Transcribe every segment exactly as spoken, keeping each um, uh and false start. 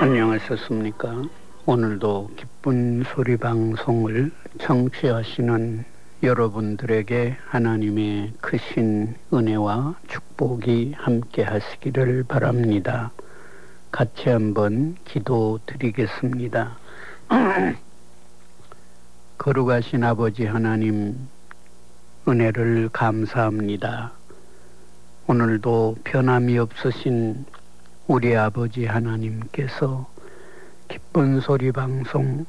안녕하셨습니까? 오늘도 기쁜 소리 방송을 청취하시는 여러분들에게 하나님의 크신 은혜와 축복이 함께 하시기를 바랍니다. 같이 한번 기도 드리겠습니다. 거룩하신 아버지 하나님, 은혜를 감사합니다. 오늘도 변함이 없으신 우리 아버지 하나님께서 기쁜 소리 방송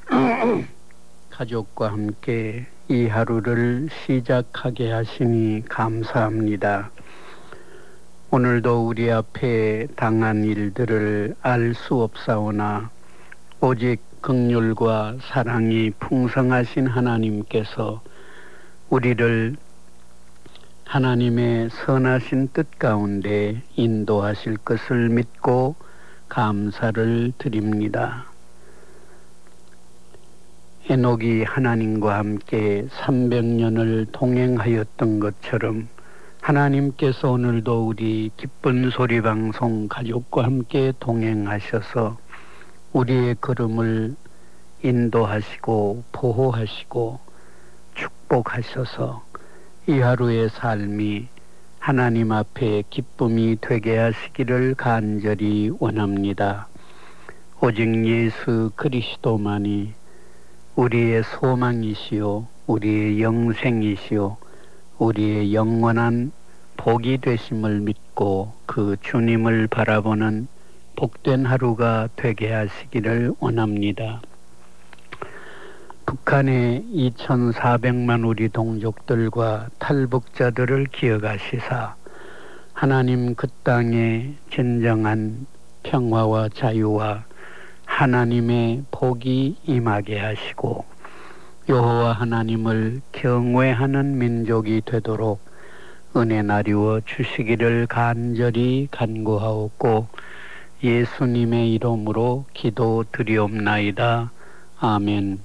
가족과 함께 이 하루를 시작하게 하시니 감사합니다. 오늘도 우리 앞에 당한 일들을 알 수 없사오나 오직 긍휼과 사랑이 풍성하신 하나님께서 우리를 하나님의 선하신 뜻 가운데 인도하실 것을 믿고 감사를 드립니다. 에녹이 하나님과 함께 삼백 년을 동행하였던 것처럼 하나님께서 오늘도 우리 기쁜 소리 방송 가족과 함께 동행하셔서 우리의 걸음을 인도하시고 보호하시고 축복하셔서 이 하루의 삶이 하나님 앞에 기쁨이 되게 하시기를 간절히 원합니다. 오직 예수 그리스도만이 우리의 소망이시요 우리의 영생이시요 우리의 영원한 복이 되심을 믿고 그 주님을 바라보는 복된 하루가 되게 하시기를 원합니다. 북한의 이천사백만 우리 동족들과 탈북자들을 기억하시사 하나님 그 땅에 진정한 평화와 자유와 하나님의 복이 임하게 하시고 여호와 하나님을 경외하는 민족이 되도록 은혜 나리워 주시기를 간절히 간구하옵고 예수님의 이름으로 기도드리옵나이다. 아멘.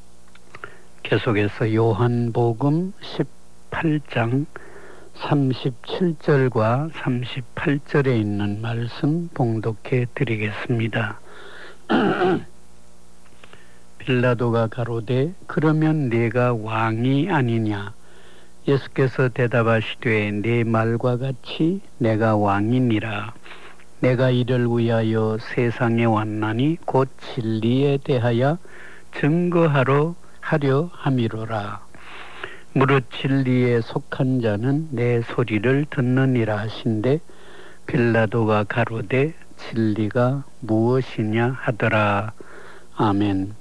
계속해서 요한복음 십팔 장 삼십칠 절과 삼십팔 절에 있는 말씀 봉독해 드리겠습니다. 빌라도가 가로되 그러면 네가 왕이 아니냐? 예수께서 대답하시되 네 말과 같이 내가 왕이니라. 내가 이를 위하여 세상에 왔나니 곧 진리에 대하여 증거하러 하려 함이로라. 무릇 진리에 속한 자는 내 소리를 듣느니라 하신대 빌라도가 가로되 진리가 무엇이냐 하더라. 아멘.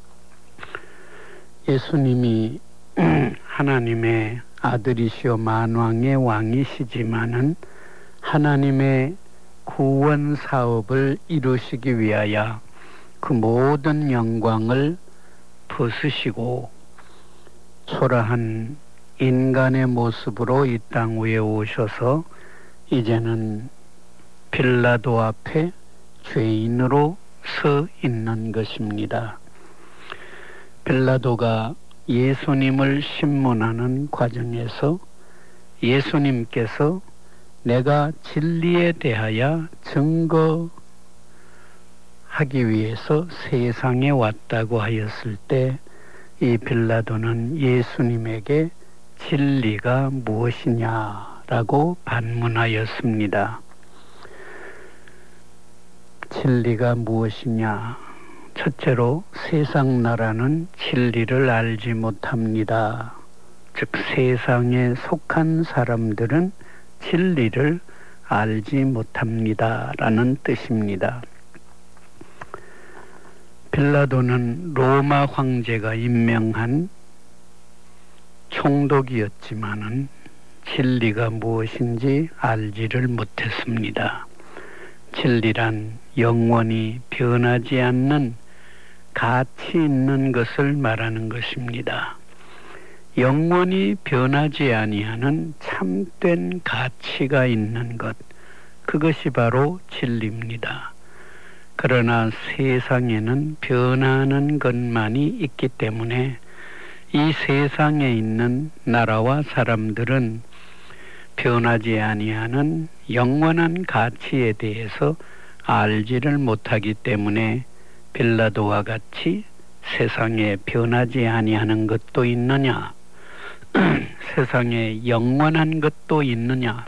예수님이 하나님의 아들이시오 만왕의 왕이시지만은 하나님의 구원 사업을 이루시기 위하여 그 모든 영광을 벗으시고 초라한 인간의 모습으로 이 땅 위에 오셔서 이제는 빌라도 앞에 죄인으로 서 있는 것입니다. 빌라도가 예수님을 신문하는 과정에서 예수님께서 내가 진리에 대하여 증거하기 위해서 세상에 왔다고 하였을 때 이 빌라도는 예수님에게 진리가 무엇이냐라고 반문하였습니다. 진리가 무엇이냐? 첫째로 세상 나라는 진리를 알지 못합니다. 즉 세상에 속한 사람들은 진리를 알지 못합니다 라는 뜻입니다. 빌라도는 로마 황제가 임명한 총독이었지만은 진리가 무엇인지 알지를 못했습니다. 진리란 영원히 변하지 않는 가치 있는 것을 말하는 것입니다. 영원히 변하지 아니하는 참된 가치가 있는 것, 그것이 바로 진리입니다. 그러나 세상에는 변하는 것만이 있기 때문에 이 세상에 있는 나라와 사람들은 변하지 아니하는 영원한 가치에 대해서 알지를 못하기 때문에 빌라도와 같이 세상에 변하지 아니하는 것도 있느냐? 세상에 영원한 것도 있느냐?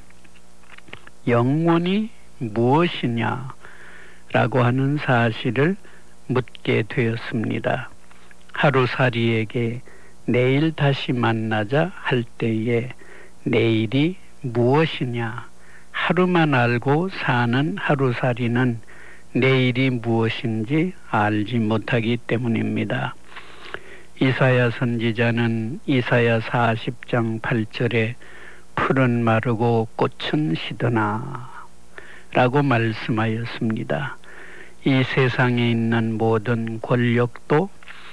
영원이 무엇이냐? 라고 하는 사실을 묻게 되었습니다. 하루살이에게 내일 다시 만나자 할 때에 내일이 무엇이냐? 하루만 알고 사는 하루살이는 내일이 무엇인지 알지 못하기 때문입니다. 이사야 선지자는 이사야 사십 장 팔 절에 풀은 마르고 꽃은 시드나 라고 말씀하였습니다. 이 세상에 있는 모든 권력도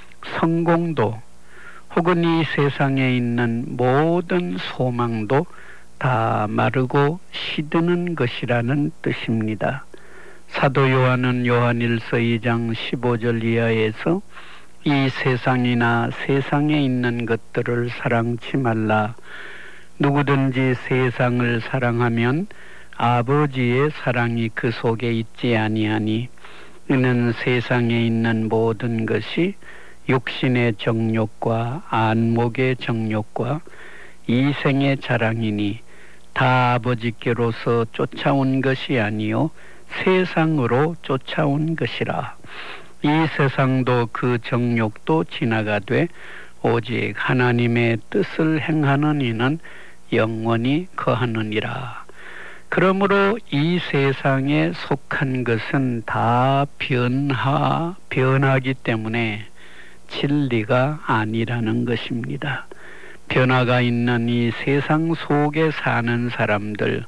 성공도 혹은 이 세상에 있는 모든 소망도 다 마르고 시드는 것이라는 뜻입니다. 사도 요한은 요한일서 이 장 십오 절 이하에서 이 세상이나 세상에 있는 것들을 사랑치 말라. 누구든지 세상을 사랑하면 아버지의 사랑이 그 속에 있지 아니하니 이는 세상에 있는 모든 것이 육신의 정욕과 안목의 정욕과 이생의 자랑이니 다 아버지께로서 쫓아온 것이 아니요 세상으로 쫓아온 것이라. 이 세상도 그 정욕도 지나가되 오직 하나님의 뜻을 행하는 이는 영원히 거하느니라. 그러므로 이 세상에 속한 것은 다 변화, 변하기 때문에 진리가 아니라는 것입니다. 변화가 있는 이 세상 속에 사는 사람들,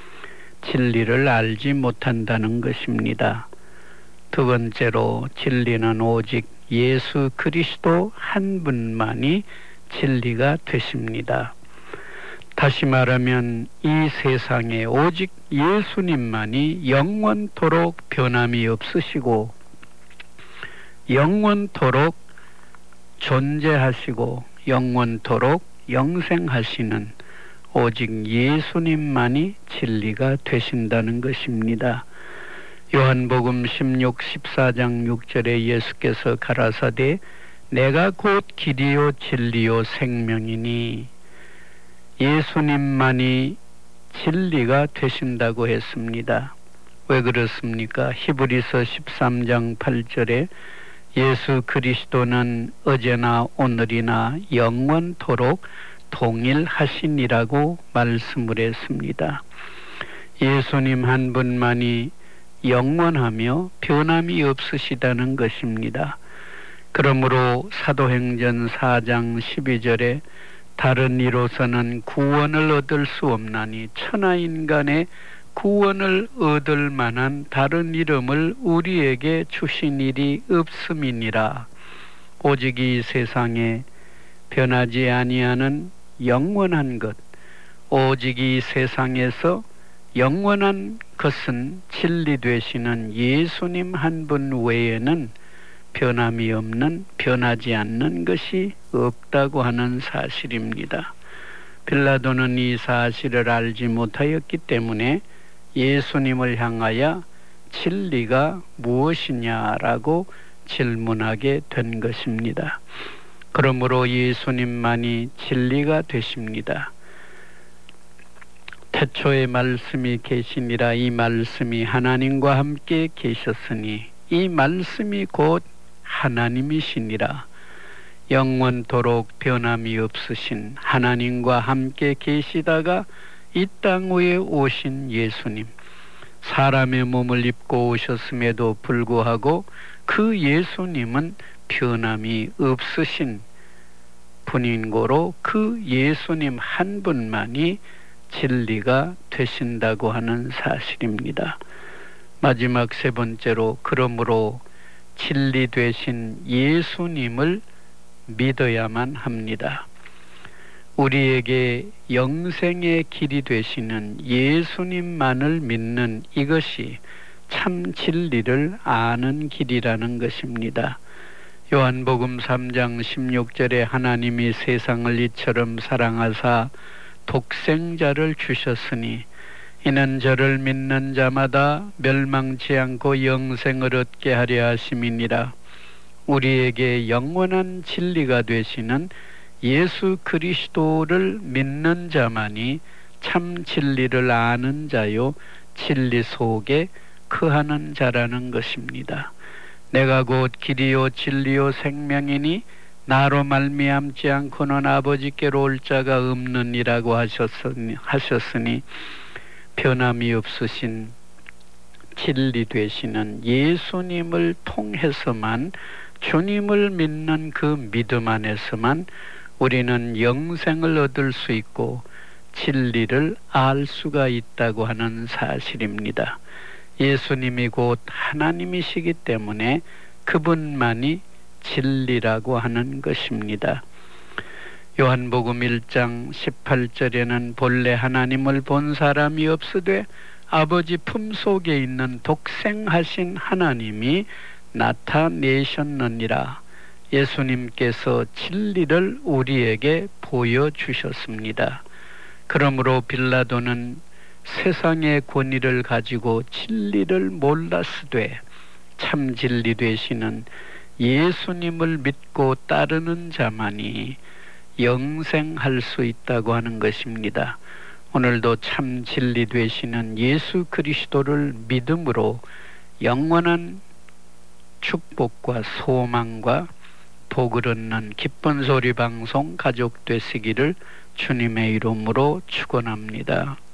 진리를 알지 못한다는 것입니다. 두 번째로 진리는 오직 예수 그리스도 한 분만이 진리가 되십니다. 다시 말하면 이 세상에 오직 예수님만이 영원토록 변함이 없으시고 영원토록 존재하시고 영원토록 영생하시는 오직 예수님만이 진리가 되신다는 것입니다. 요한복음 십육, 십사 장 육 절에 예수께서 가라사대 내가 곧 길이요 진리요 생명이니 예수님만이 진리가 되신다고 했습니다. 왜 그렇습니까? 히브리서 십삼 장 팔 절에 예수 그리스도는 어제나 오늘이나 영원토록 동일하시니라고 말씀을 했습니다. 예수님 한 분만이 영원하며 변함이 없으시다는 것입니다. 그러므로 사도행전 사 장 십이 절에 다른 이로서는 구원을 얻을 수 없나니 천하인간의 구원을 얻을 만한 다른 이름을 우리에게 주신 일이 없음이니라. 오직 이 세상에 변하지 아니하는 영원한 것, 오직 이 세상에서 영원한 것은 진리 되시는 예수님 한 분 외에는 변함이 없는, 변하지 않는 것이 없다고 하는 사실입니다. 빌라도는 이 사실을 알지 못하였기 때문에 예수님을 향하여 진리가 무엇이냐라고 질문하게 된 것입니다. 그러므로 예수님만이 진리가 되십니다. 태초에 말씀이 계시니라. 이 말씀이 하나님과 함께 계셨으니 이 말씀이 곧 하나님이시니라. 영원토록 변함이 없으신 하나님과 함께 계시다가 이 땅 위에 오신 예수님, 사람의 몸을 입고 오셨음에도 불구하고 그 예수님은 변함이 없으신 분인고로 그 예수님 한 분만이 진리가 되신다고 하는 사실입니다. 마지막 세 번째로, 그러므로 진리 되신 예수님을 믿어야만 합니다. 우리에게 영생의 길이 되시는 예수님만을 믿는 이것이 참 진리를 아는 길이라는 것입니다. 요한복음 삼 장 십육 절에 하나님이 세상을 이처럼 사랑하사 독생자를 주셨으니 이는 저를 믿는 자마다 멸망치 않고 영생을 얻게 하려 하심이니라. 우리에게 영원한 진리가 되시는 예수 그리스도를 믿는 자만이 참 진리를 아는 자요 진리 속에 거하는 자라는 것입니다. 내가 곧 길이요 진리요 생명이니 나로 말미암지 않고는 아버지께로 올 자가 없느니라고 하셨으니, 하셨으니 변함이 없으신 진리 되시는 예수님을 통해서만, 주님을 믿는 그 믿음 안에서만 우리는 영생을 얻을 수 있고 진리를 알 수가 있다고 하는 사실입니다. 예수님이 곧 하나님이시기 때문에 그분만이 진리라고 하는 것입니다. 요한복음 일 장 십팔 절에는 본래 하나님을 본 사람이 없으되 아버지 품속에 있는 독생하신 하나님이 나타내셨느니라. 예수님께서 진리를 우리에게 보여주셨습니다. 그러므로 빌라도는 세상의 권위를 가지고 진리를 몰랐으되 참 진리 되시는 예수님을 믿고 따르는 자만이 영생할 수 있다고 하는 것입니다. 오늘도 참 진리 되시는 예수 그리스도를 믿음으로 영원한 축복과 소망과 복을 얻는 기쁜 소리 방송 가족 되시기를 주님의 이름으로 축원합니다.